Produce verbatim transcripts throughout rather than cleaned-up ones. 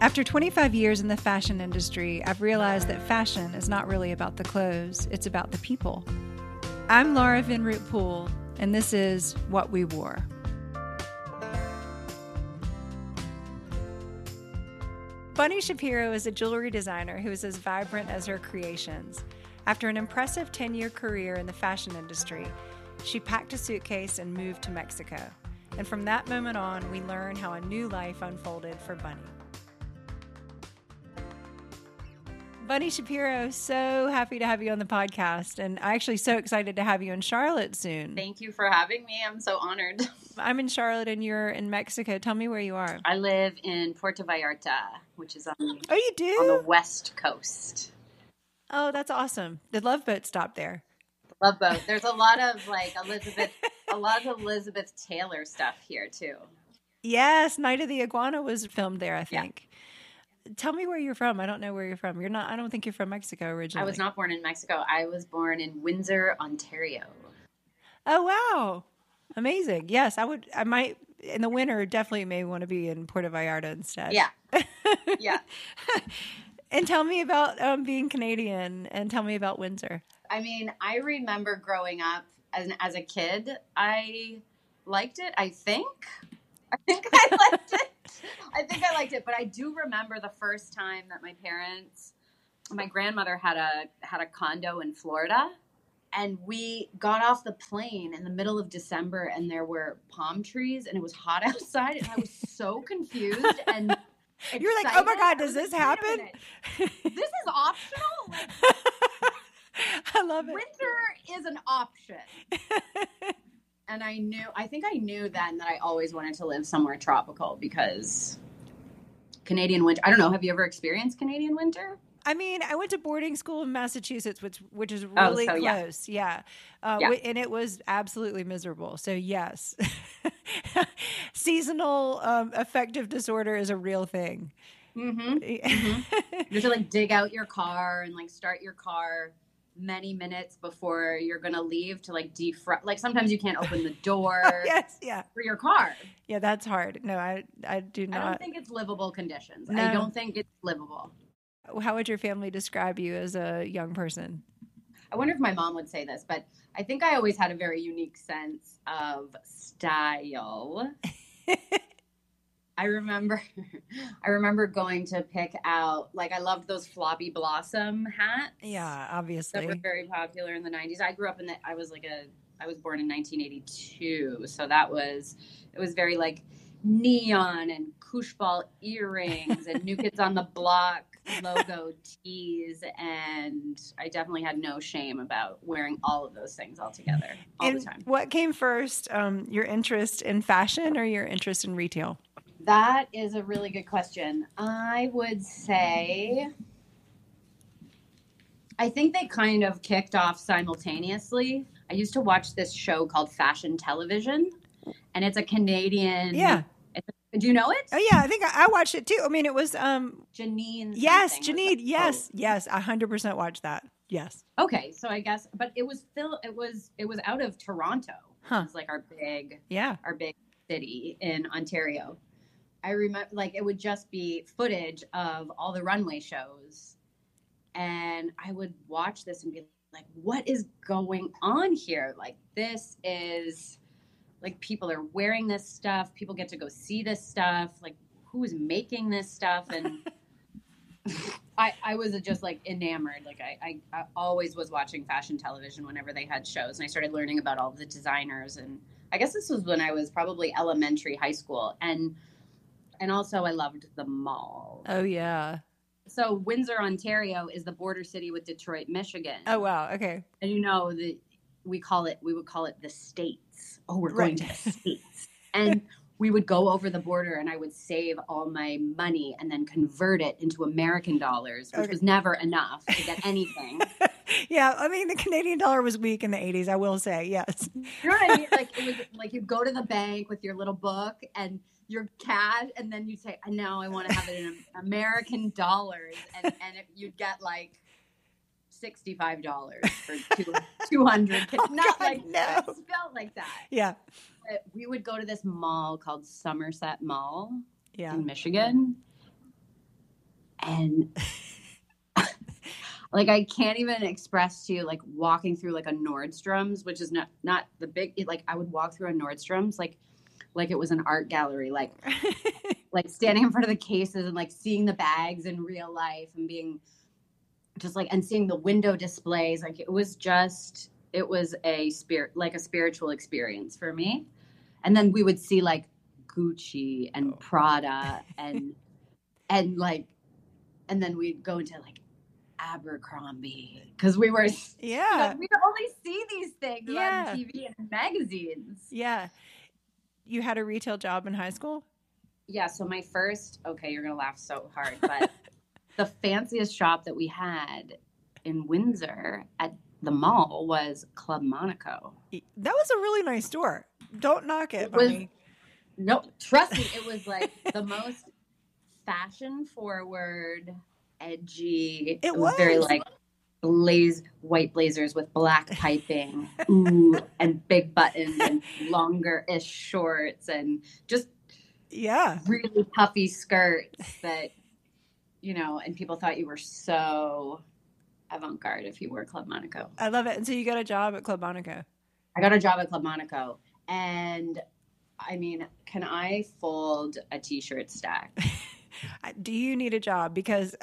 After twenty-five years in the fashion industry, I've realized that fashion is not really about the clothes, it's about the people. I'm Laura Vinroot Poole, and this is What We Wore. Bunny Shapiro is a jewelry designer who is as vibrant as her creations. After an impressive ten-year career in the fashion industry, she packed a suitcase and moved to Mexico. And from that moment on, we learn how a new life unfolded for Bunny. Bunny Shapiro, so happy to have you on the podcast, and actually so excited to have you in Charlotte soon. Thank you for having me. I'm so honored. I'm in Charlotte and you're in Mexico. Tell me where you are. I live in Puerto Vallarta, which is on, oh, you do? on the west coast. Oh, that's awesome. The Love Boat stopped there. The Love Boat. There's a lot of like Elizabeth, a lot of Elizabeth Taylor stuff here too. Yes, Night of the Iguana was filmed there, I think. Yeah. Tell me where you're from. I don't know where you're from. You're not. I don't think you're from Mexico originally. I was not born in Mexico. I was born in Windsor, Ontario. Oh wow, amazing! Yes, I would. I might in the winter definitely may want to be in Puerto Vallarta instead. Yeah, yeah. And tell me about um, being Canadian, and tell me about Windsor. I mean, I remember growing up as an, as a kid. I liked it. I think. I think I liked it. I think I liked it, but I do remember the first time that my parents, my grandmother had a had a condo in Florida, and we got off the plane in the middle of December, and there were palm trees, and it was hot outside, and I was so confused and excited. You're like, oh my God, does this like, happen? This is optional? Like, I love it. Winter is an option. And I knew, I think I knew then that I always wanted to live somewhere tropical because Canadian winter, I don't know, have you ever experienced Canadian winter? I mean, I went to boarding school in Massachusetts, which which is really oh, so, close. Yeah. Yeah. Uh, yeah. And it was absolutely miserable. So, yes. Seasonal um, affective disorder is a real thing. Mm-hmm. mm-hmm. You have to like dig out your car and like start your car many minutes before you're going to leave to like defrost. Like sometimes you can't open the door yes, yeah. for your car. Yeah, that's hard. No, I I do not. I don't think it's livable conditions. No. I don't think it's livable. How would your family describe you as a young person? I wonder if my mom would say this, but I think I always had a very unique sense of style. I remember, I remember going to pick out, like I loved those floppy blossom hats. Yeah, obviously. That were very popular in the nineties. I grew up in the, I was like a, I was born in nineteen eighty-two. So that was, it was very like neon and koosh ball earrings and New Kids on the Block logo tees. And I definitely had no shame about wearing all of those things all together all and the time. What came first, um, your interest in fashion or your interest in retail? That is a really good question. I would say, I think they kind of kicked off simultaneously. I used to watch this show called Fashion Television, and it's a Canadian. Yeah. Do you know it? Oh, yeah. I think I, I watched it too. I mean, it was. Um, Janine. Yes, Janine. Yes, oh. yes. I one hundred percent watched that. Yes. Okay. So I guess, but it was still, it was, it was out of Toronto. Huh. It was like our big, yeah, our big city in Ontario. I remember, like, it would just be footage of all the runway shows. And I would watch this and be like, what is going on here? Like, this is, like, people are wearing this stuff. People get to go see this stuff. Like, who's making this stuff? And I, I was just, like, enamored. Like, I, I, I always was watching fashion television whenever they had shows. And I started learning about all the designers. And I guess this was when I was probably elementary, high school. And And also I loved the mall. Oh, yeah. So Windsor, Ontario is the border city with Detroit, Michigan. Oh, wow. Okay. And you know, the, we call it, we would call it the States. Oh, we're going right. to the States. And we would go over the border and I would save all my money and then convert it into American dollars, which okay. was never enough to get anything. Yeah. I mean, the Canadian dollar was weak in the eighties, I will say. Yes. You know what I mean? Like, it was like you'd go to the bank with your little book and your cash, and then you say, "Now I want to have it in American dollars," and and if you'd get like sixty-five dollars for two two hundred. Oh, Not God, like no. It felt like that. Yeah, But we would go to this mall called Somerset Mall yeah. in Michigan, And like, I can't even express to you, like walking through like a Nordstrom's, which is not, not the big, it, like I would walk through a Nordstrom's, like, like it was an art gallery, like, like standing in front of the cases and like seeing the bags in real life and being just like, and seeing the window displays. Like it was just, it was a spirit, like a spiritual experience for me. And then we would see like Gucci and Prada and, and like, and then we'd go into like Abercrombie because we were, yeah, like, we could only see these things yeah. on T V and magazines. Yeah. You had a retail job in high school? Yeah. So my first, okay, you're going to laugh so hard, but the fanciest shop that we had in Windsor at the mall was Club Monaco. That was a really nice store. Don't knock it, it was, Bonnie. No, trust me. It was like the most fashion forward, edgy. It, it was, was very like blaze white blazers with black piping, ooh, and big buttons and longer-ish shorts and just yeah, really puffy skirts that, you know, and people thought you were so avant-garde if you wore Club Monaco. I love it. And so you got a job at Club Monaco. I got a job at Club Monaco, and I mean, can I fold a t-shirt stack? Do you need a job? Because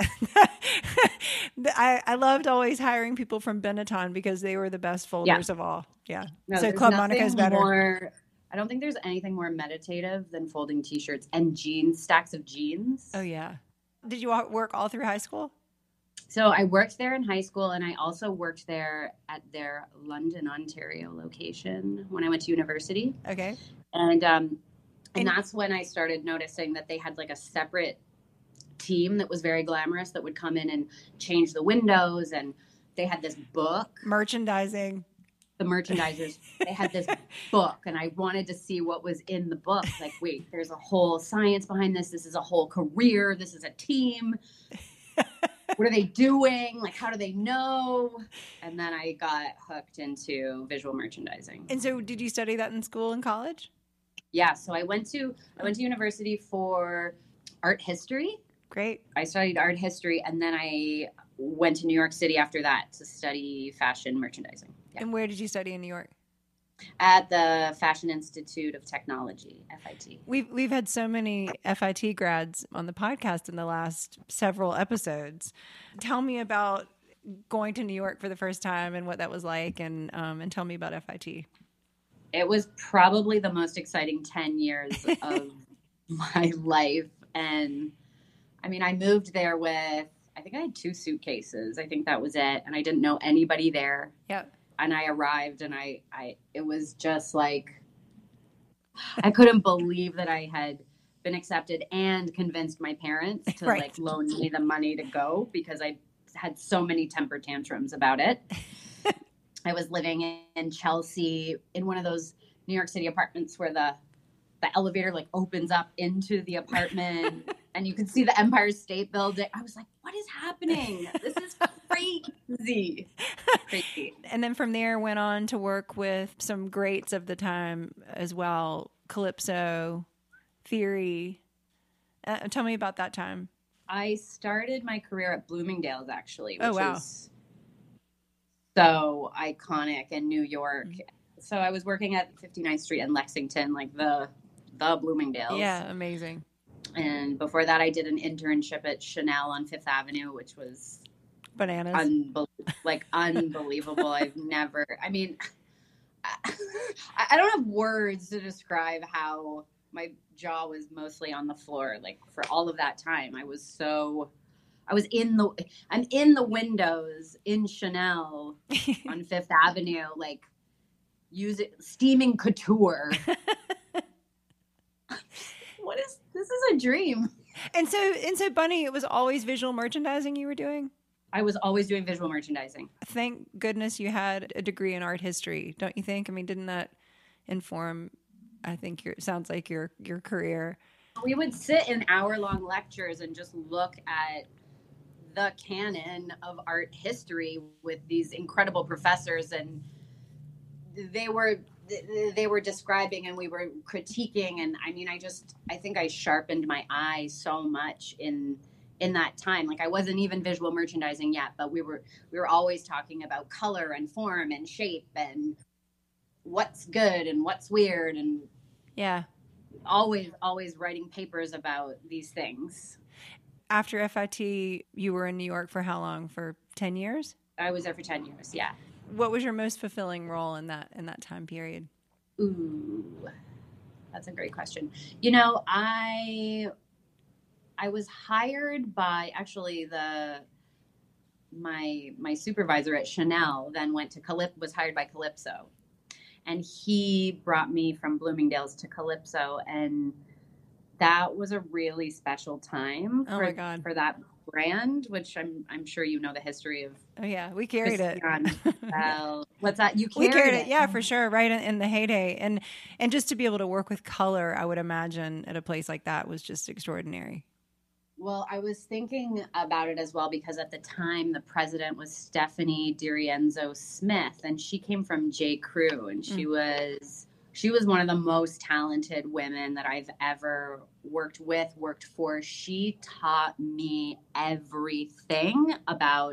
I, I loved always hiring people from Benetton because they were the best folders yeah. of all. Yeah. No, so Club Monaco is better. More, I don't think there's anything more meditative than folding t-shirts and jeans, stacks of jeans. Oh, yeah. Did you work all through high school? So I worked there in high school, and I also worked there at their London, Ontario location when I went to university. Okay. And um, and that's when I started noticing that they had like a separate team that was very glamorous that would come in and change the windows. And they had this book. Merchandising. The merchandisers, they had this book, and I wanted to see what was in the book. Like, wait, there's a whole science behind this. This is a whole career. This is a team. What are they doing? Like, how do they know? And then I got hooked into visual merchandising. And so did you study that in school and college? Yeah. So I went to, I went to university for art history. Great. I studied art history, and then I went to New York City after that to study fashion merchandising. Yeah. And where did you study in New York? At the Fashion Institute of Technology, F I T. We've we've had so many F I T grads on the podcast in the last several episodes. Tell me about going to New York for the first time and what that was like, and um, and tell me about F I T. It was probably the most exciting ten years of my life. And I mean, I moved there with, I think I had two suitcases. I think that was it. And I didn't know anybody there. Yep. And I arrived, and I, I, it was just like, I couldn't believe that I had been accepted and convinced my parents to right. like loan me the money to go, because I had so many temper tantrums about it. I was living in Chelsea in one of those New York City apartments where the, the elevator like opens up into the apartment and you can see the Empire State Building. I was like, what is happening? This is crazy. Crazy. And then from there went on to work with some greats of the time as well. Calypso, Theory. Uh, tell me about that time. I started my career at Bloomingdale's, actually, which oh, wow. is so iconic in New York. Mm-hmm. So I was working at fifty-ninth Street in Lexington, like the the Bloomingdale's. Yeah, amazing. And before that, I did an internship at Chanel on Fifth Avenue, which was bananas, unbe- like unbelievable. I've never, I mean, I, I don't have words to describe how my jaw was mostly on the floor. Like for all of that time, I was so, I was in the, I'm in the windows in Chanel on Fifth Avenue, like using steaming couture. What is, this is a dream. And so, and so Bunny, it was always visual merchandising you were doing? I was always doing visual merchandising. Thank goodness you had a degree in art history, don't you think? I mean, didn't that inform, I think, your, sounds like your, your career? We would sit in hour-long lectures and just look at the canon of art history with these incredible professors, and they were they were describing and we were critiquing. And I mean, I just, I think I sharpened my eye so much in in that time. Like I wasn't even visual merchandising yet, but we were, we were always talking about color and form and shape and what's good and what's weird, and yeah, always, always writing papers about these things. After F I T, you were in New York for how long? For ten years? I was there for ten years. Yeah. What was your most fulfilling role in that, in that time period? Ooh, that's a great question. You know, I, I was hired by actually the, my, my supervisor at Chanel then went to Calypso, was hired by Calypso, and he brought me from Bloomingdale's to Calypso. And that was a really special time oh for, my God. for that brand, which I'm I'm sure you know the history of. Oh yeah, we carried it. Well, what's that? You carried, we carried it. it, yeah, for sure, right in, in the heyday, and and just to be able to work with color, I would imagine at a place like that was just extraordinary. Well, I was thinking about it as well because at the time the president was Stephanie DiRienzo Smith, and she came from J. Crew, and she mm. was. She was one of the most talented women that I've ever worked with, worked for. She taught me everything about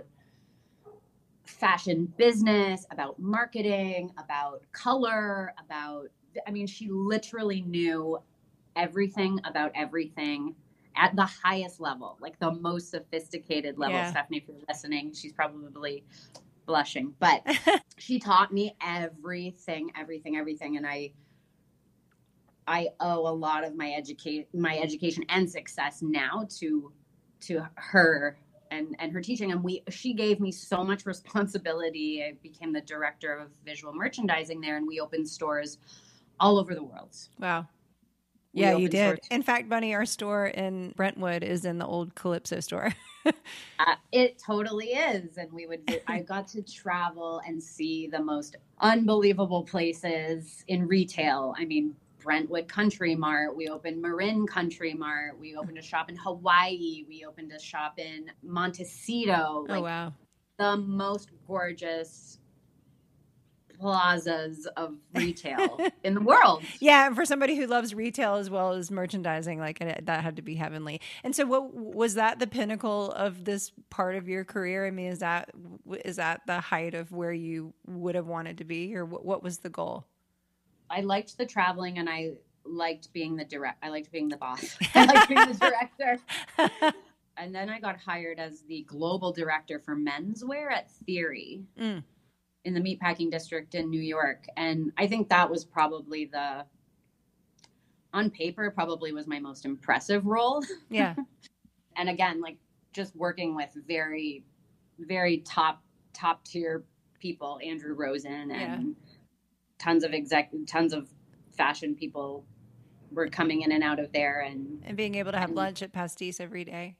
fashion business, about marketing, about color, about, I mean, she literally knew everything about everything at the highest level, like the most sophisticated level. Yeah. Stephanie, if you're listening, she's probably blushing, but she taught me everything, everything, everything. And I, I owe a lot of my educate, my education and success now to, to her and, and her teaching. And we, she gave me so much responsibility. I became the director of visual merchandising there, and we opened stores all over the world. Wow. Yeah, you did. Stores. In fact, Bunny, our store in Brentwood is in the old Calypso store. uh, it totally is. And we would, I got to travel and see the most unbelievable places in retail. I mean, Brentwood Country Mart. We opened Marin Country Mart. We opened a shop in Hawaii. We opened a shop in Montecito. Like, oh, wow. The most gorgeous plazas of retail in the world. Yeah, and for somebody who loves retail as well as merchandising, like that had to be heavenly. And so what was that the pinnacle of this part of your career? I mean, is that is that the height of where you would have wanted to be, or what, what was the goal? I liked the traveling, and I liked being the direct I liked being the boss. I liked being the director. And then I got hired as the global director for menswear at Theory. Mm. In the meatpacking district in New York. And I think that was probably the, on paper, probably was my most impressive role. Yeah. And again, like just working with very, very top, top tier people, Andrew Rosen and yeah. tons of exec, tons of fashion people were coming in and out of there. And, and being able to have lunch at Pastis every day.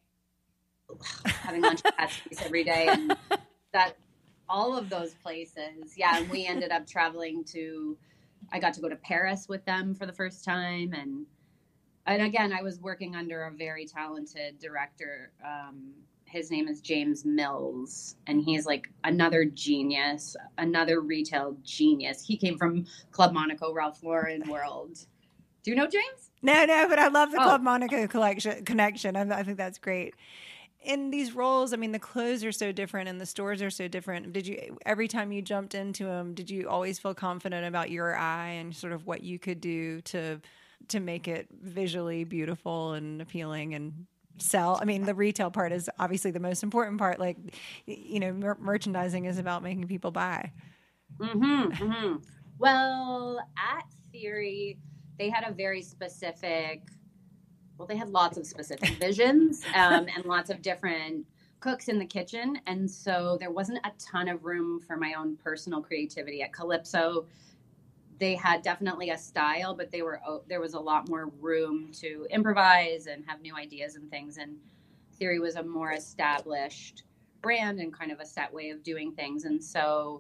Having lunch at Pastis every day. And that, all of those places. Yeah. And we ended up traveling to, I got to go to Paris with them for the first time. And, and again, I was working under a very talented director. Um, his name is James Mills, and he's like another genius, another retail genius. He came from Club Monaco, Ralph Lauren world. Do you know James? No, no, but I love the oh. Club Monaco collection connection. I, I think that's great. In these roles, I mean, the clothes are so different and the stores are so different. Did you, every time you jumped into them, did you always feel confident about your eye and sort of what you could do to to make it visually beautiful and appealing and sell? I mean, the retail part is obviously the most important part. Like, you know, mer- merchandising is about making people buy. Mm-hmm, mm-hmm. Well, at Theory, they had a very specific... Well, they had lots of specific visions um, and lots of different cooks in the kitchen. And so there wasn't a ton of room for my own personal creativity. At Calypso, they had definitely a style, but they were there was a lot more room to improvise and have new ideas and things. And Theory was a more established brand and kind of a set way of doing things. And so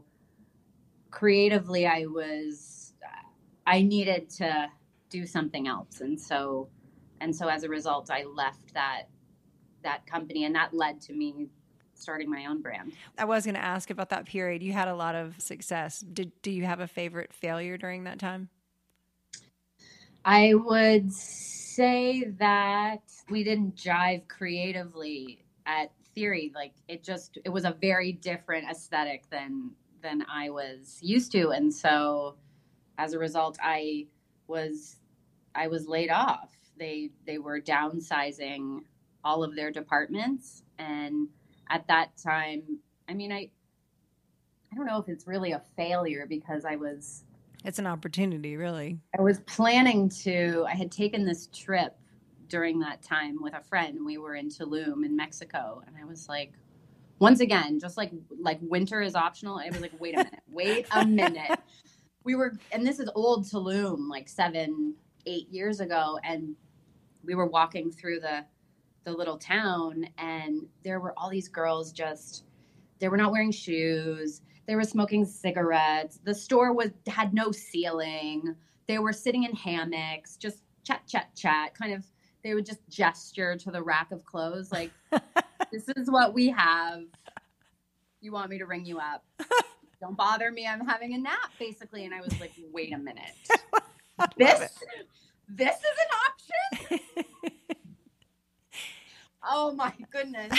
creatively, I was, I needed to do something else. And so... And so as a result, I left that that company, and that led to me starting my own brand. I was going to ask about that period. You had a lot of success. Did do you have a favorite failure during that time? I would say that we didn't jive creatively at Theory. Like it just, it was a very different aesthetic than, than I was used to. And so as a result, I was, I was laid off. They, they were downsizing all of their departments. And at that time, I mean, I, I don't know if it's really a failure because I was, it's an opportunity, really. I was planning to, I had taken this trip during that time with a friend. We were in Tulum in Mexico. And I was like, once again, just like, like winter is optional. I was like, wait a minute, wait a minute. We were, and this is old Tulum, like seven, eight years ago. And we were walking through the, the little town and there were all these girls just, they were not wearing shoes. They were smoking cigarettes. The store was had no ceiling. They were sitting in hammocks, just chat, chat, chat. Kind of, they would just gesture to the rack of clothes like, this is what we have. You want me to ring you up? Don't bother me. I'm having a nap, basically. And I was like, wait a minute. This, this is an option? Oh, my goodness.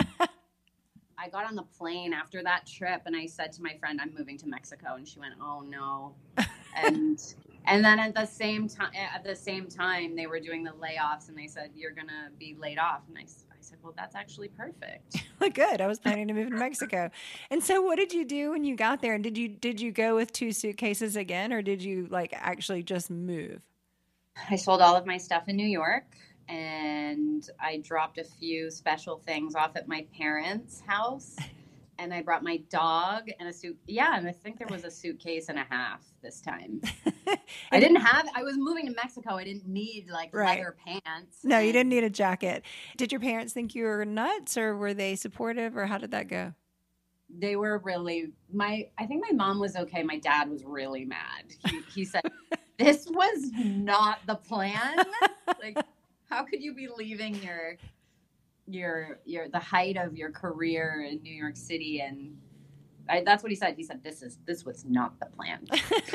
I got on the plane after that trip and I said to my friend, I'm moving to Mexico. And she went, oh no. And, and then at the same time, at the same time, they were doing the layoffs and they said, you're going to be laid off. And I, I said, well, that's actually perfect. Well, good. I was planning to move to Mexico. And so what did you do when you got there? And did you, did you go with two suitcases again, or did you like actually just move? I sold all of my stuff in New York. And I dropped a few special things off at my parents' house. And I brought my dog and a suit. Yeah, and I think there was a suitcase and a half this time. I didn't have, I was moving to Mexico. I didn't need like right. leather pants. No, and you didn't need a jacket. Did your parents think you were nuts, or were they supportive, or how did that go? They were really, my, I think my mom was okay. My dad was really mad. He, he said, this was not the plan. Like, how could you be leaving your, your, your, the height of your career in New York City? And I, that's what he said. He said, this is, this was not the plan.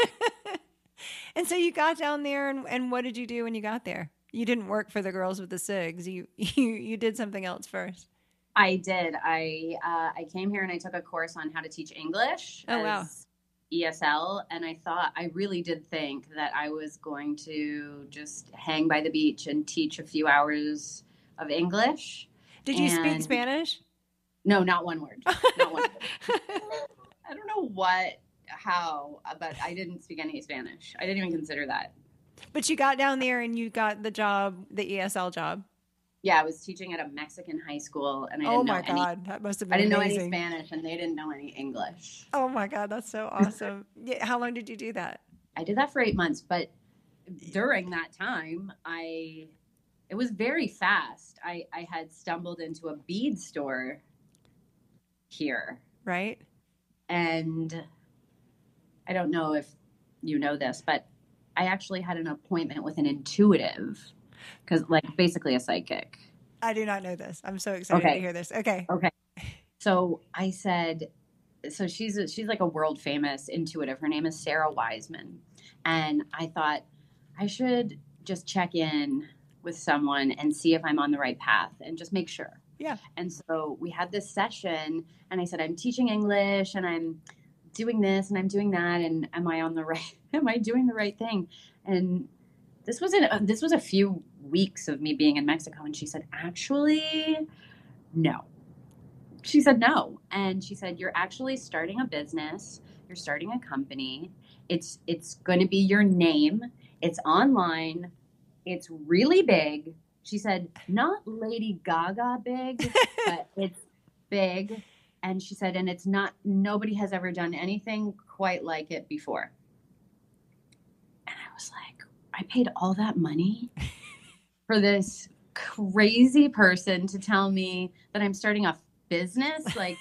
And so you got down there and, and what did you do when you got there? You didn't work for the girls with the cigs. You, you, you did something else first. I did. I, uh, I came here and I took a course on how to teach English. Oh, as wow. E S L, and I thought, I really did think that I was going to just hang by the beach and teach a few hours of English. Did you and speak Spanish? No, not one word. Not one word. I don't know what, how, but I didn't speak any Spanish. I didn't even consider that. But you got down there and you got the job, the E S L job. Yeah, I was teaching at a Mexican high school, and I didn't oh my know god, any, that must have been I didn't amazing. know any Spanish, and they didn't know any English. Oh my god, that's so awesome. Yeah, how long did you do that? I did that for eight months, but during that time, I it was very fast. I, I had stumbled into a bead store here, right? And I don't know if you know this, but I actually had an appointment with an intuitive. Because, like, basically a psychic. I do not know this. I'm so excited okay. to hear this. Okay. Okay. So I said, so she's a, she's like a world famous intuitive. Her name is Sarah Wiseman. And I thought I should just check in with someone and see if I'm on the right path and just make sure. Yeah. And so we had this session and I said, I'm teaching English and I'm doing this and I'm doing that. And am I on the right, am I doing the right thing? And this was in, this was a few weeks of me being in Mexico. And she said, actually, no. She said, no. And she said, you're actually starting a business. You're starting a company. It's, it's going to be your name. It's online. It's really big. She said, not Lady Gaga big, but it's big. And she said, and it's not, nobody has ever done anything quite like it before. And I was like, I paid all that money for this crazy person to tell me that I'm starting a business. Like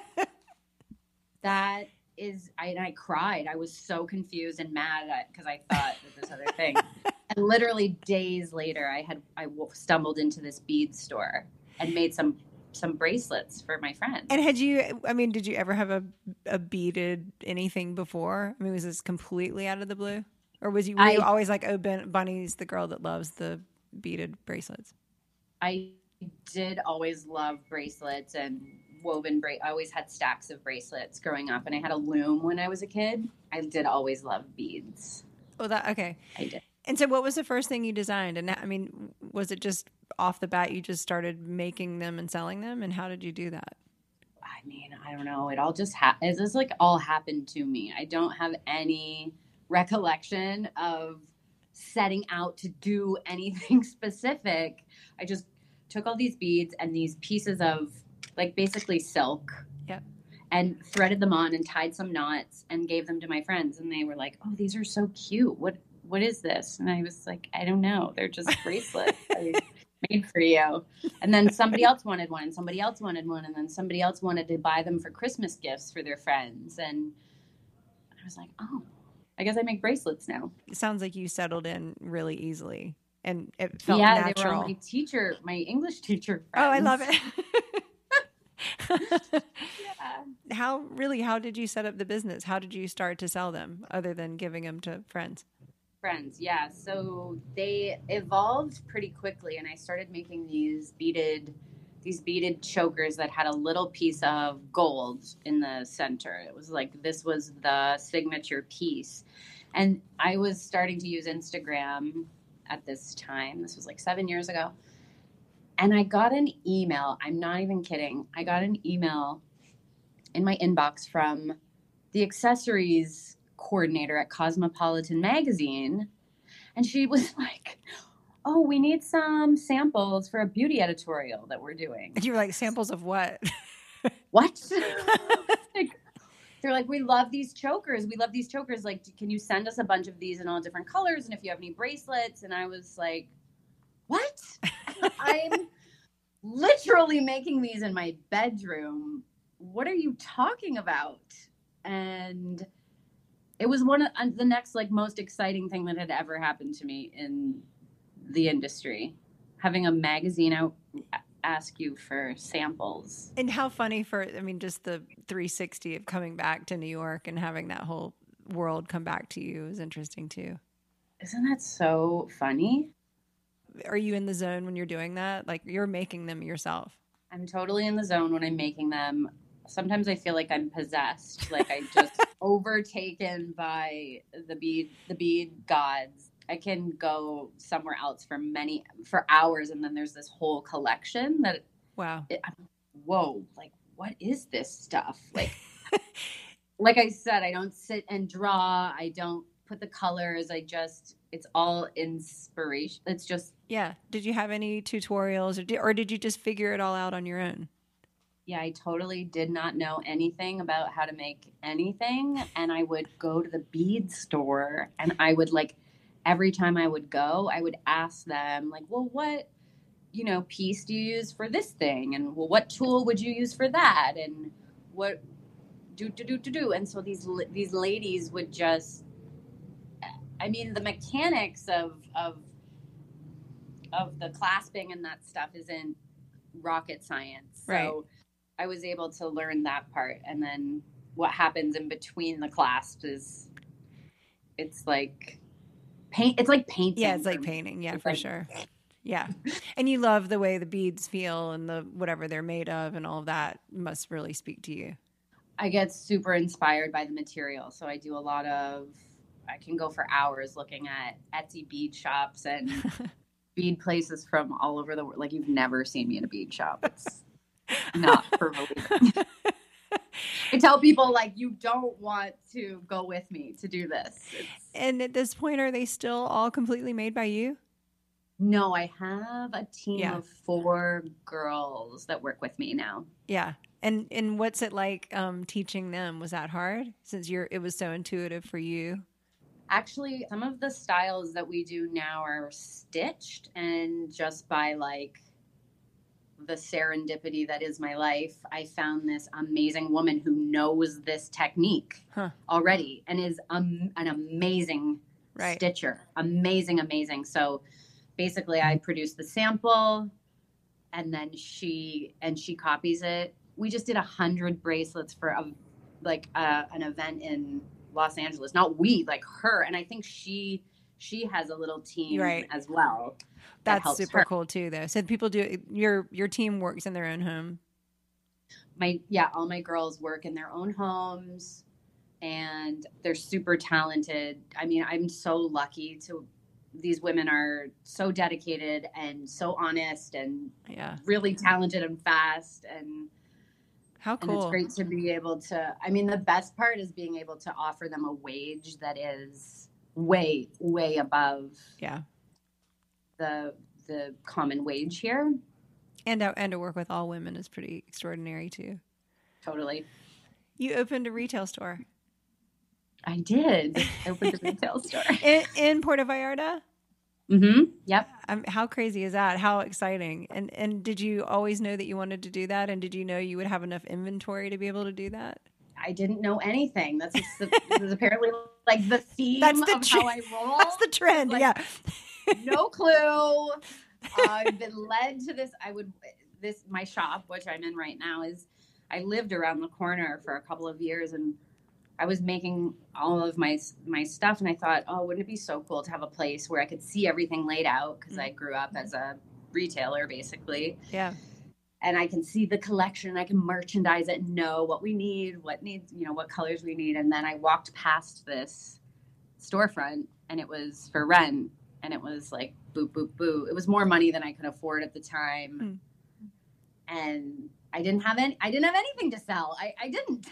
that is, I, and I cried. I was so confused and mad at, because I thought that this other thing. And literally days later, I had I stumbled into this bead store and made some some bracelets for my friends. And had you? I mean, did you ever have a a beaded anything before? I mean, was this completely out of the blue, or was you, were I, you always like, oh, ben, Bunny's the girl that loves the beaded bracelets? I did always love bracelets and woven bra- I always had stacks of bracelets growing up, and I had a loom when I was a kid. I did always love beads. Oh, that okay. I did. And so what was the first thing you designed? And I mean, was it just off the bat you just started making them and selling them? And how did you do that? I mean, I don't know. It all just ha- it's just like all happened to me. I don't have any recollection of setting out to do anything specific. I just took all these beads and these pieces of like basically silk. Yep. And threaded them on and tied some knots and gave them to my friends, and they were like, "Oh, these are so cute. What what is this?" And I was like, "I don't know. They're just bracelets I made for you." And then somebody else wanted one, and somebody else wanted one, and then somebody else wanted to buy them for Christmas gifts for their friends. And I was like, "Oh, I guess I make bracelets now." It sounds like you settled in really easily, and it felt yeah, natural. they were all my teacher, my English teacher friends. Oh, I love it. Yeah. How really? How did you set up the business? How did you start to sell them, other than giving them to friends? Friends, yeah. So they evolved pretty quickly, and I started making these beaded, these beaded chokers that had a little piece of gold in the center. It was like this was the signature piece, and I was starting to use Instagram at this time. This was like seven years ago. And I got an email. I'm not even kidding. I got an email in my inbox from the accessories coordinator at Cosmopolitan Magazine. And she was like, "Oh, we need some samples for a beauty editorial that we're doing." And you were like, samples of what? What? Like, they're like, "We love these chokers. We love these chokers. Like, can you send us a bunch of these in all different colors? And if you have any bracelets?" And I was like, "What?" I'm literally making these in my bedroom. What are you talking about? And it was one of the next like most exciting thing that had ever happened to me in the industry. Having a magazine out ask you for samples. And how funny for, I mean, just the three sixty of coming back to New York and having that whole world come back to you is interesting too. Isn't that so funny? Are you in the zone when you're doing that? Like you're making them yourself? I'm totally in the zone when I'm making them. Sometimes I feel like I'm possessed, like I just overtaken by the bead, the bead gods. I can go somewhere else for many, for hours. And then there's this whole collection that, wow. It, whoa, like, what is this stuff? Like, like I said, I don't sit and draw. I don't put the colors. I just, it's all inspiration. It's just. Yeah. Did you have any tutorials or did, or did you just figure it all out on your own? Yeah, I totally did not know anything about how to make anything. And I would go to the bead store and I would like, every time I would go, I would ask them like, well, what, you know, piece do you use for this thing? And well, what tool would you use for that? And what do, do, do, do, do. And so these, these ladies would just, I mean, the mechanics of, of, of the clasping and that stuff isn't rocket science. So right. I was able to learn that part. And then what happens in between the clasps is it's like paint. It's like painting. Yeah. It's like painting. Yeah, it's for like, sure. Yeah. And you love the way the beads feel and the, whatever they're made of and all of that must really speak to you. I get super inspired by the material. So I do a lot of, I can go for hours looking at Etsy bead shops and bead places from all over the world. Like you've never seen me in a bead shop. It's not for believing. I tell people like, you don't want to go with me to do this. It's... And at this point, are they still all completely made by you? No, I have a team yeah. of four girls that work with me now. Yeah. And and what's it like um, teaching them? Was that hard since you're it was so intuitive for you? Actually, some of the styles that we do now are stitched, and just by like the serendipity that is my life, I found this amazing woman who knows this technique huh. already and is um, an amazing right. stitcher. Amazing, amazing. So basically I produce the sample and then she, and she copies it. We just did a hundred bracelets for a, like uh, an event in Los Angeles. Not we, like her. And I think she, she has a little team Right. as well. That That's helps super her. cool too, though. So people do your your team works in their own home. My yeah, all my girls work in their own homes, and they're super talented. I mean, I'm so lucky to. These women are so dedicated and so honest and Yeah. really talented and fast, and How and it's cool. great to be able to. I mean, the best part is being able to offer them a wage that is way way above Yeah. the the common wage here. And to, and to work with all women is pretty extraordinary too. Totally. You opened a retail store. I did. I opened a retail store. In, in Puerto Vallarta? Mm-hmm. Yep. Um, how crazy is that? How exciting. And and did you always know that you wanted to do that? And did you know you would have enough inventory to be able to do that? I didn't know anything. That's just the, this is apparently like the theme That's the of tr- how I roll. That's the trend, Like, yeah. No clue. I've been led to this. I would, this, my shop, which I'm in right now, is, I lived around the corner for a couple of years, and I was making all of my my stuff, and I thought, oh, wouldn't it be so cool to have a place where I could see everything laid out, because mm-hmm. I grew up as a retailer, basically. Yeah. And I can see the collection, I can merchandise it, know what we need, what needs, you know, what colors we need. And then I walked past this storefront, and it was for rent, and it was like, boo, boo, boo. It was more money than I could afford at the time. Mm. And I didn't have any, I didn't have anything to sell. I, I didn't.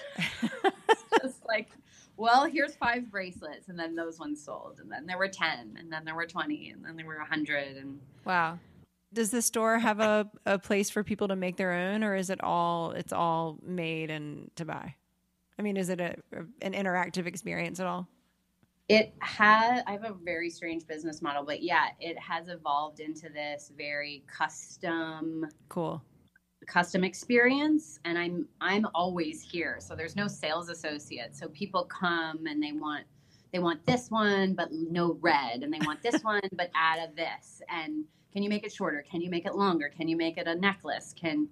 Just like, well, here's five bracelets. And then those ones sold. And then there were ten, and then there were twenty, and then there were a hundred. And wow. Does the store have a, a place for people to make their own, or is it all, it's all made and to buy? I mean, is it a, an interactive experience at all? It has, I have a very strange business model, but yeah, it has evolved into this very custom, cool, custom experience. And I'm, I'm always here. So there's no sales associate. So people come and they want, they want this one, but no red. And they want this one, but add a this. And can you make it shorter? Can you make it longer? Can you make it a necklace? Can,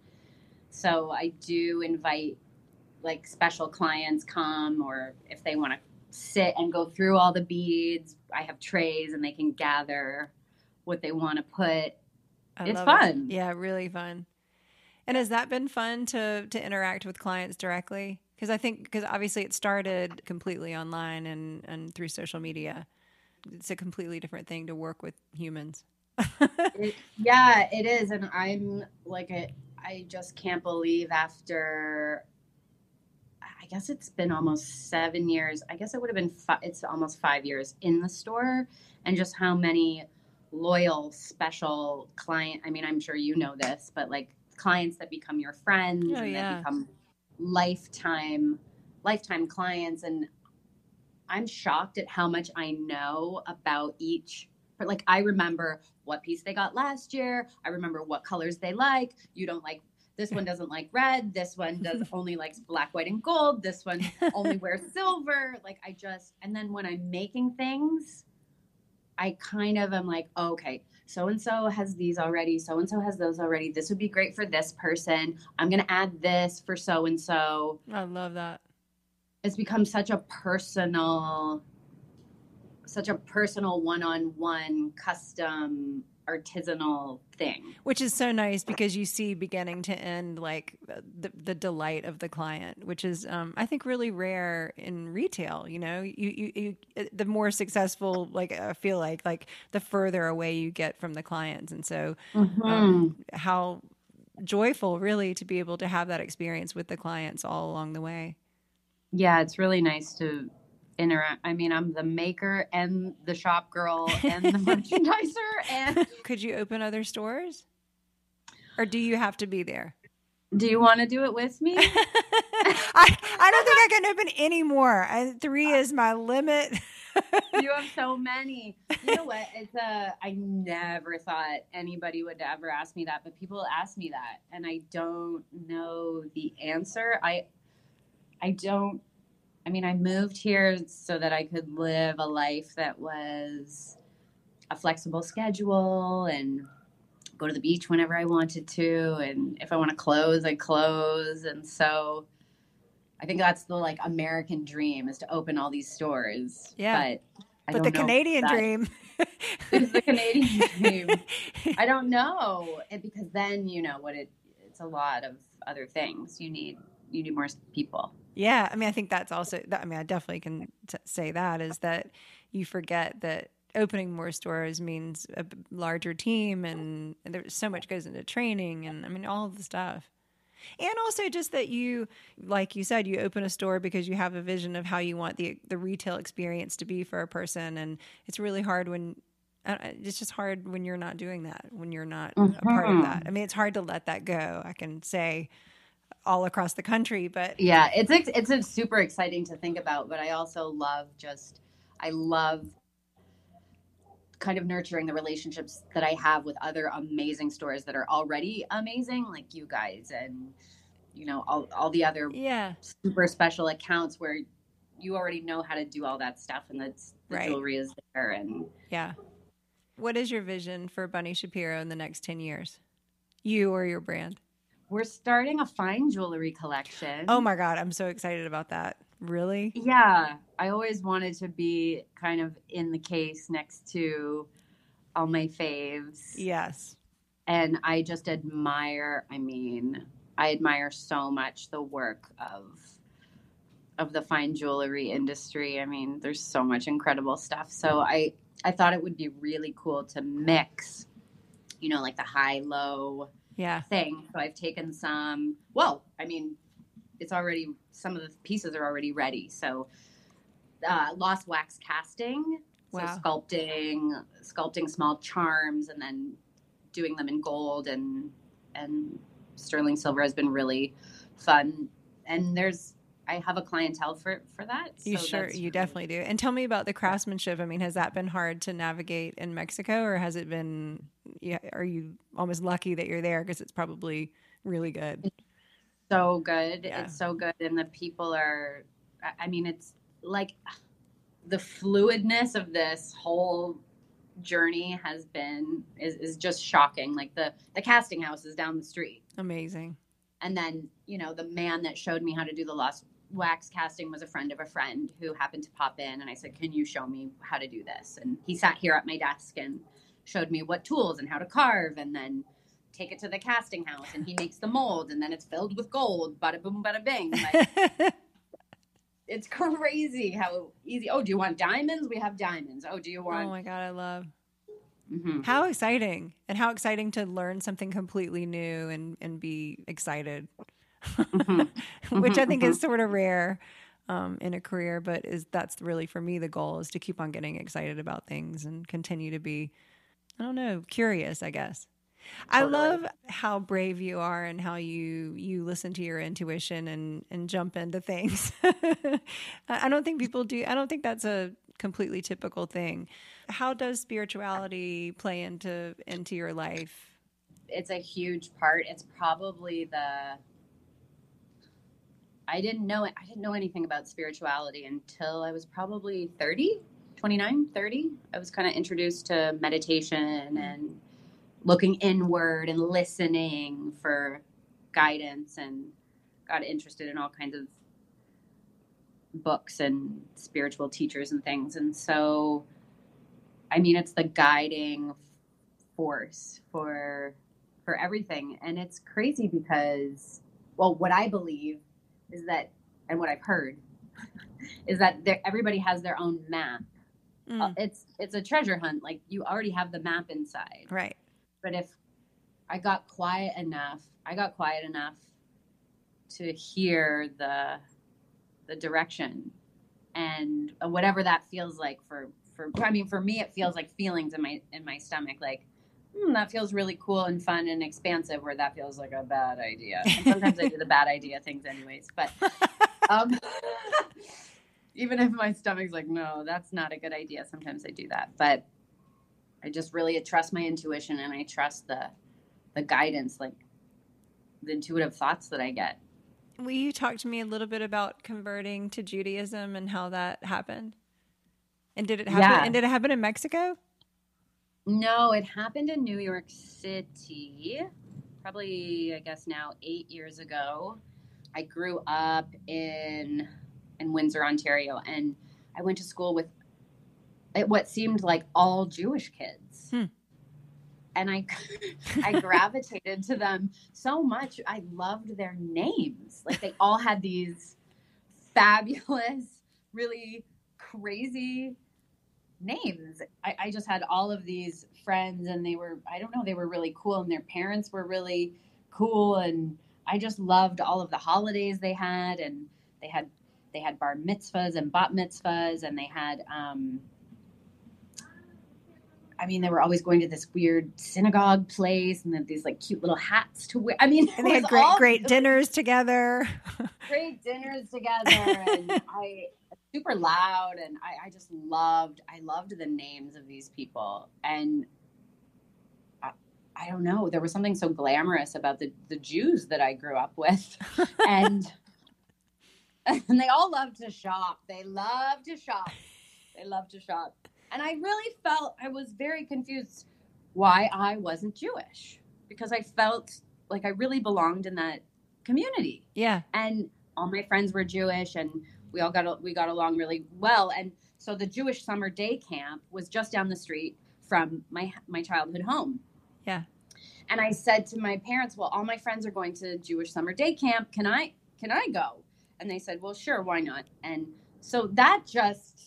so I do invite like special clients come, or if they want to sit and go through all the beads, I have trays and they can gather what they want to put. I it's fun. It. Yeah, really fun. And has that been fun to, to interact with clients directly? Because I think, because obviously it started completely online and, and through social media. It's a completely different thing to work with humans. it, yeah, it is. And I'm like, a, I just can't believe after, I guess it's been almost seven years. I guess it would have been, fi- it's almost five years in the store, and just how many loyal, special client. I mean, I'm sure you know this, but like clients that become your friends oh, and yeah. that become lifetime, lifetime clients. And I'm shocked at how much I know about each. But like, I remember what piece they got last year. I remember what colors they like. You don't like, this one doesn't like red. This one does only likes black, white, and gold. This one only wears silver. Like I just, and then when I'm making things, I kind of am like, oh, okay, so-and-so has these already. So-and-so has those already. This would be great for this person. I'm going to add this for so-and-so. I love that. It's become such a personal such a personal one-on-one custom artisanal thing, which is so nice because you see beginning to end like the, the delight of the client, which is um, I think really rare in retail. You know, you, you, you the more successful, like I feel like like the further away you get from the clients. And so mm-hmm. um, how joyful really to be able to have that experience with the clients all along the way. Yeah, it's really nice to interact. I mean, I'm the maker and the shop girl and the merchandiser. And could you open other stores, or do you have to be there? Do you want to do it with me? I I don't think I can open any more. I, three is my limit. You have so many. You know what? It's a. I never thought anybody would ever ask me that, but people ask me that, and I don't know the answer. I I don't. I mean, I moved here so that I could live a life that was a flexible schedule and go to the beach whenever I wanted to. And if I want to close, I close. And so I think that's the like American dream, is to open all these stores. Yeah. But I but don't the know Canadian that dream. is the Canadian dream. I don't know it, because then you know what it. It's a lot of other things. You need you need more people. Yeah, I mean, I think that's also. I mean, I definitely can t- say that is that you forget that opening more stores means a larger team, and, and there's so much goes into training, and I mean, all of the stuff. And also just that you, like you said, you open a store because you have a vision of how you want the the retail experience to be for a person. And it's really hard when, uh, it's just hard when you're not doing that, when you're not Mm-hmm. a part of that. I mean, it's hard to let that go, I can say, all across the country, but. Yeah, it's, it's, it's super exciting to think about, but I also love just, I love kind of nurturing the relationships that I have with other amazing stores that are already amazing, like you guys and, you know, all, all the other Yeah. super special accounts where you already know how to do all that stuff, and that's the Right. jewelry is there. And yeah. What is your vision for Bunny Shapiro in the next ten years? You or your brand? We're starting a fine jewelry collection. Oh my God, I'm so excited about that. Really? Yeah. I always wanted to be kind of in the case next to all my faves. Yes. And I just admire, I mean, I admire so much the work of of the fine jewelry industry. I mean, there's so much incredible stuff. So I I thought it would be really cool to mix, you know, like the high low Yeah. thing. So I've taken some, well, I mean, it's already, some of the pieces are already ready. So uh, lost wax casting, so Wow. sculpting, sculpting small charms and then doing them in gold and, and sterling silver has been really fun. And there's, I have a clientele for, for that. You so sure? that's You really, definitely do. And tell me about the craftsmanship. I mean, has that been hard to navigate in Mexico, or has it been, yeah, are you almost lucky that you're there because it's probably really good? so good. Yeah. It's so good. And the people are, I mean, it's like the fluidness of this whole journey has been, is, is just shocking. Like the, the casting house is down the street. Amazing. And then, you know, the man that showed me how to do the lost wax casting was a friend of a friend who happened to pop in. And I said, can you show me how to do this? And he sat here at my desk and showed me what tools and how to carve, and then take it to the casting house, and he makes the mold, and then it's filled with gold. Bada boom, bada bing. Like, it's crazy how easy. Oh, do you want diamonds? We have diamonds. Oh, do you want? Oh my God, I love. Mm-hmm. How exciting. And how exciting to learn something completely new and, and be excited, Mm-hmm. which I think Mm-hmm. is sort of rare um, in a career, but is that's really for me the goal, is to keep on getting excited about things and continue to be, I don't know, curious, I guess. I Totally. love how brave you are and how you you listen to your intuition and and jump into things. I don't think people do. I don't think that's a completely typical thing. How does spirituality play into into your life? It's a huge part. It's probably the I didn't know it. I didn't know anything about spirituality until I was probably thirty, twenty-nine, thirty. I was kind of introduced to meditation and looking inward and listening for guidance, and got interested in all kinds of books and spiritual teachers and things. And so, I mean, it's the guiding force for for everything. And it's crazy because, well, what I believe is that, and what I've heard is that there, everybody has their own map. Mm. Uh, it's it's a treasure hunt. Like, you already have the map inside. Right. But if I got quiet enough, I got quiet enough to hear the the direction, and whatever that feels like for for I mean, for me, it feels like feelings in my in my stomach, like, hmm, that feels really cool and fun and expansive, where that feels like a bad idea. And sometimes I do the bad idea things anyways, but um, even if my stomach's like, no, that's not a good idea, sometimes I do that. But I just really trust my intuition, and I trust the the guidance, like the intuitive thoughts that I get. Will you talk to me a little bit about converting to Judaism and how that happened? And did it happen? Yeah. And did it happen in Mexico? No, it happened in New York City, probably, I guess now eight years ago. I grew up in in Windsor, Ontario, and I went to school with it, what seemed like all Jewish kids. Hmm. And I, I gravitated to them so much. I loved their names. Like they all had these fabulous, really crazy names. I, I just had all of these friends and they were, I don't know, they were really cool and their parents were really cool. And I just loved all of the holidays they had. And they had, they had bar mitzvahs and bat mitzvahs and they had, um, I mean, they were always going to this weird synagogue place and then these like cute little hats to wear. I mean, and they had great, great dinners together. Great dinners together. And I, super loud. And I, I just loved, I loved the names of these people. And I, I don't know, there was something so glamorous about the, the Jews that I grew up with. and, and they all loved to shop. They loved to shop. They loved to shop. And I really felt, I was very confused why I wasn't Jewish, because I felt like I really belonged in that community. Yeah. And all my friends were Jewish and we all got, we got along really well. And so the Jewish summer day camp was just down the street from my, my childhood home. Yeah. And I said to my parents, well, all my friends are going to Jewish summer day camp. Can I, can I go? And they said, well, sure. Why not? And so that just,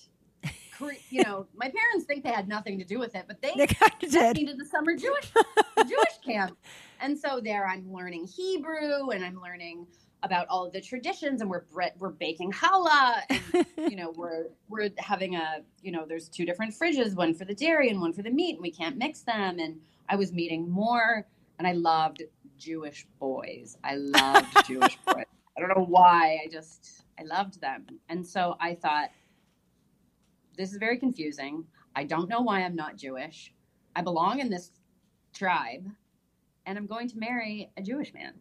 you know, my parents think they had nothing to do with it, but they, they kind of sent did. me to the summer Jewish Jewish camp. And so there I'm learning Hebrew and I'm learning about all of the traditions and we're bre- we're baking challah and, you know, we're, we're having a, you know, there's two different fridges, one for the dairy and one for the meat and we can't mix them. And I was meeting more and I loved Jewish boys. I loved Jewish boys. I don't know why. I just, I loved them. And so I thought, this is very confusing. I don't know why I'm not Jewish. I belong in this tribe and I'm going to marry a Jewish man.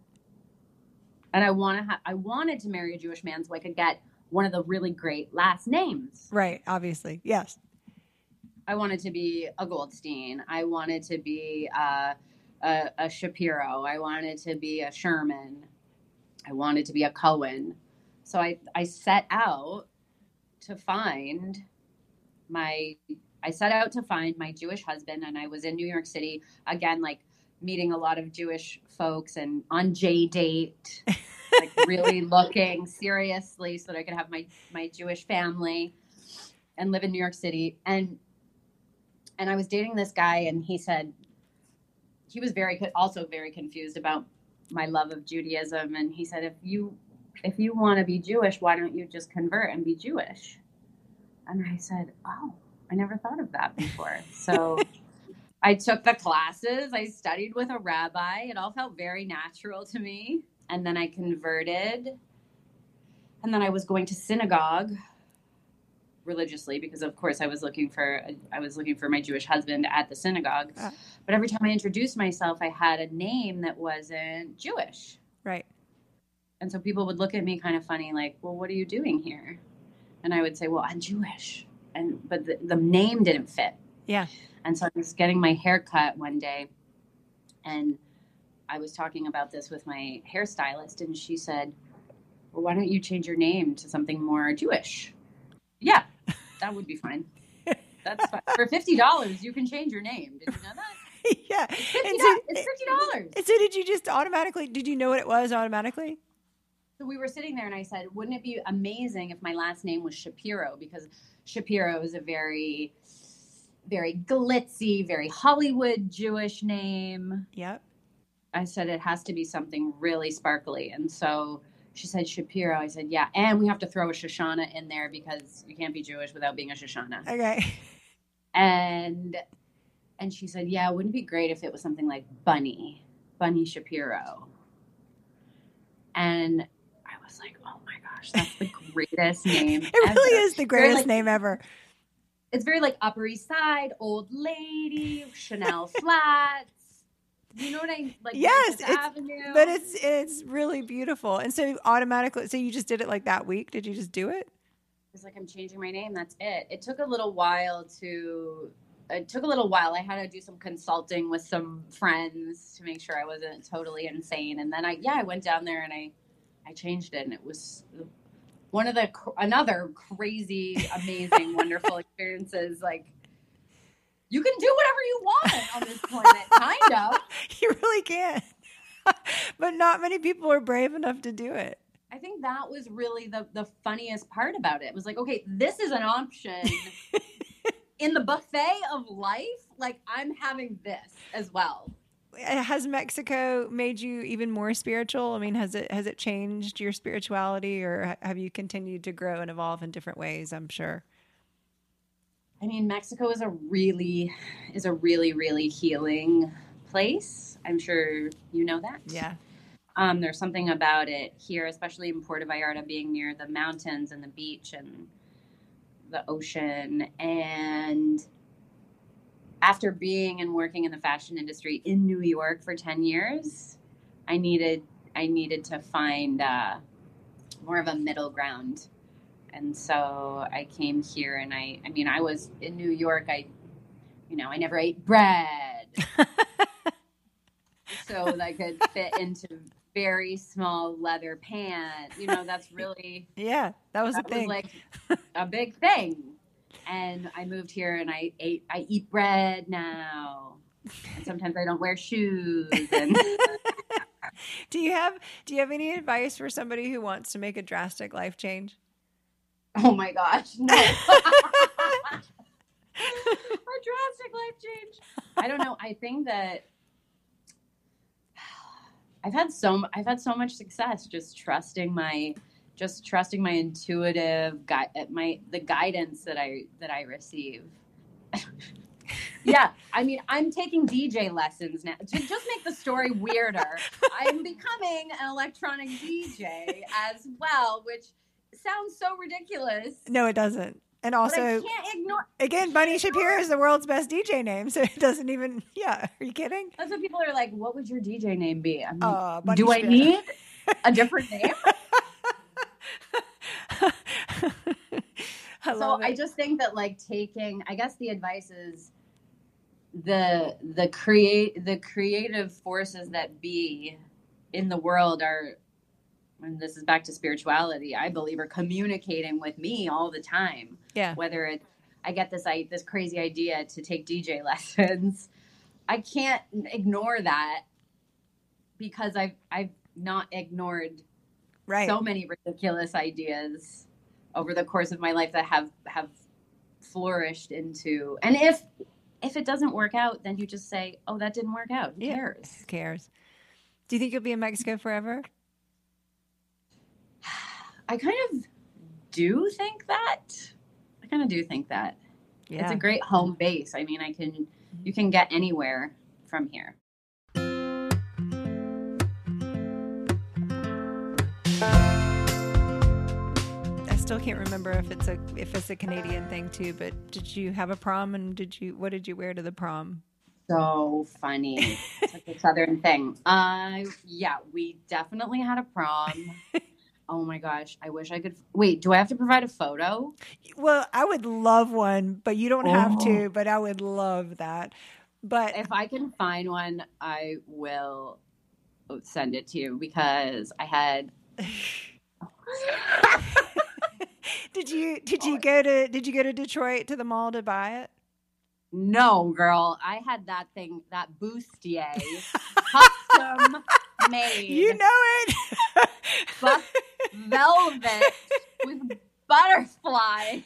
And I want to ha- I wanted to marry a Jewish man so I could get one of the really great last names. Right. Obviously. Yes. I wanted to be a Goldstein. I wanted to be uh, a, a Shapiro. I wanted to be a Sherman. I wanted to be a Cohen. So I, I set out to find my, I set out to find my Jewish husband and I was in New York City again, like meeting a lot of Jewish folks and on J-Date, like really looking seriously so that I could have my, my Jewish family and live in New York City. And, and I was dating this guy and he said, he was very, also very confused about my love of Judaism. And he said, if you, if you want to be Jewish, why don't you just convert and be Jewish? And I said, oh, I never thought of that before. So I took the classes. I studied with a rabbi. It all felt very natural to me. And then I converted. And then I was going to synagogue religiously because, of course, I was looking for I was looking for my Jewish husband at the synagogue. Uh, but every time I introduced myself, I had a name that wasn't Jewish. Right. And so people would look at me kind of funny, like, well, what are you doing here? And I would say, well, I'm Jewish. And but the, the name didn't fit. Yeah. And so I was getting my hair cut one day. And I was talking about this with my hairstylist. And she said, well, why don't you change your name to something more Jewish? Yeah, that would be fine. That's fine. For fifty dollars, you can change your name. Did you know that? Yeah. It's fifty dollars. It's fifty dollars. So did you just automatically, did you know what it was automatically? So we were sitting there and I said, wouldn't it be amazing if my last name was Shapiro? Because Shapiro is a very, very glitzy, very Hollywood Jewish name. Yep. I said, it has to be something really sparkly. And so she said, Shapiro. I said, yeah. And we have to throw a Shoshana in there because you can't be Jewish without being a Shoshana. Okay. And, and she said, yeah, wouldn't it be great if it was something like Bunny, Bunny Shapiro? And I was like, oh my gosh, that's the greatest name It ever. really is the greatest like, name ever. It's very like Upper East Side, old lady, Chanel flats. You know what I like? Yes, it's, Avenue. But it's it's really beautiful. And so automatically, so you just did it like that week? Did you just do it? It's like I'm changing my name. That's it. It took a little while to. It took a little while. I had to do some consulting with some friends to make sure I wasn't totally insane. And then I, yeah, I went down there and I, I changed it, and it was one of the another crazy, amazing, wonderful experiences. Like, you can do whatever you want on this planet, kind of. You really can. But not many people are brave enough to do it. I think that was really the, the funniest part about it. It was like, okay, this is an option in the buffet of life. Like, I'm having this as well. Has Mexico made you even more spiritual? I mean, has it has it changed your spirituality, or have you continued to grow and evolve in different ways? I'm sure. I mean, Mexico is a really is a really really healing place. I'm sure you know that. Yeah. Um, there's something about it here, especially in Puerto Vallarta, being near the mountains and the beach and the ocean. And after being and working in the fashion industry in New York for ten years, I needed I needed to find uh, more of a middle ground. And so I came here, and I, I mean, I was in New York. I, you know, I never ate bread. So I could fit into very small leather pants. You know, that's really, yeah, that was that a thing. was like a big thing. And I moved here, and I ate, I eat bread now. And sometimes I don't wear shoes. And do you have, do you have any advice for somebody who wants to make a drastic life change? Oh my gosh, no. A drastic life change. I don't know. I think that I've had so I've had so much success just trusting my just trusting my intuitive guide my the guidance that I that I receive. Yeah, I mean, I'm taking D J lessons now to just make the story weirder. I'm becoming an electronic D J as well, which sounds so ridiculous. No, it doesn't. And also, but I can't ignore. Again, Bunny Shapiro is the world's best D J name, so it doesn't even. Yeah, are you kidding? That's what people are like. What would your D J name be? I'm uh, like, do Shapiro. I need a different name? I so I just think that, like, taking, I guess the advice is the the create the creative forces that be in the world are. And this is back to spirituality, I believe, are communicating with me all the time. Yeah. Whether it's, I get this, I, this crazy idea to take D J lessons. I can't ignore that because I've, I've not ignored right. so many ridiculous ideas over the course of my life that have, have flourished into, and if, if it doesn't work out, then you just say, oh, that didn't work out. Who yeah. cares? Who cares? Do you think you'll be in Mexico forever? I kind of do think that. I kind of do think that. Yeah. It's a great home base. I mean, I can, you can get anywhere from here. I still can't remember if it's a if it's a Canadian thing too. But did you have a prom, and did you what did you wear to the prom? So funny. It's like a Southern thing. Uh, yeah, we definitely had a prom. Oh my gosh, I wish I could. Wait, do I have to provide a photo? Well, I would love one, but you don't oh. have to, but I would love that. But if I can find one, I will send it to you because I had Did you did you go to did you go to Detroit to the mall to buy it? No, girl. I had that thing, that bustier, custom made. You know it. Buff velvet with butterfly,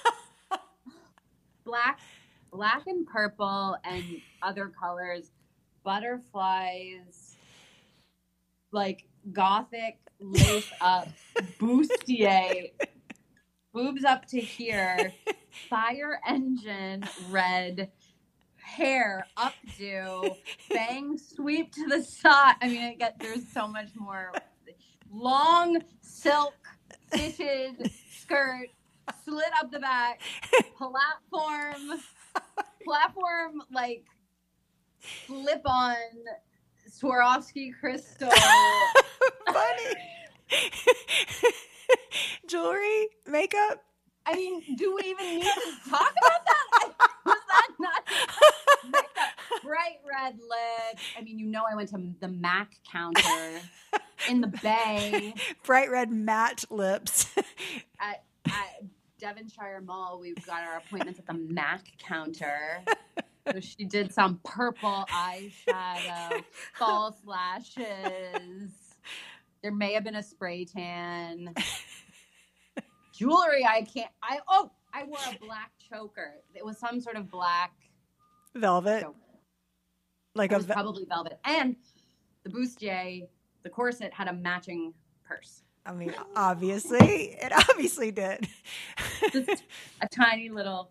black, black and purple, and other colors. Butterflies, like gothic lace up bustier, boobs up to here, fire engine red. Hair updo, bang sweep to the side. I mean, I get there's so much more. Long silk fitted skirt, slit up the back, platform, platform like slip on Swarovski crystal. Funny. Jewelry, makeup. I mean, do we even need to talk about that? Was that not makeup? Bright red lips. I mean, you know, I went to the MAC counter in the Bay. Bright red matte lips. at, at Devonshire Mall, we've got our appointments at the MAC counter. So she did some purple eyeshadow, false lashes. There may have been a spray tan. Jewelry, I can't. I oh, I wore a black choker. It was some sort of black velvet, choker. Like it a was ve- probably velvet, and the bustier, the corset had a matching purse. I mean, obviously, it obviously did. Just a tiny little.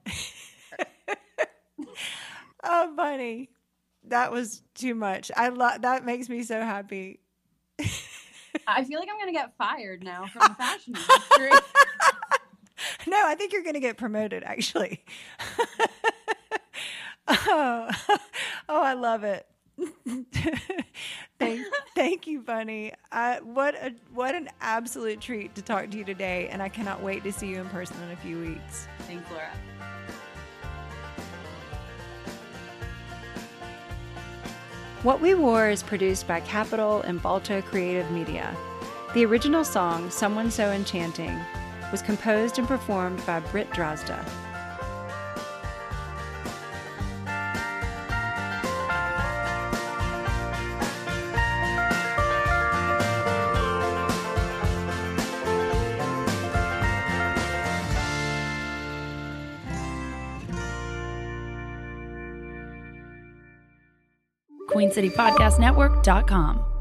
Oh, Bunny, that was too much. I love that. Makes me so happy. I feel like I'm gonna get fired now from the fashion industry. No, I think you're gonna get promoted. Actually. oh, oh, I love it. thank, thank you, Bunny. I, what a what an absolute treat to talk to you today, and I cannot wait to see you in person in a few weeks. Thanks, Laura. What We Wore is produced by Capital and Balto Creative Media. The original song, Someone So Enchanting, was composed and performed by Britt Drozda. Queen City Podcast Network dot com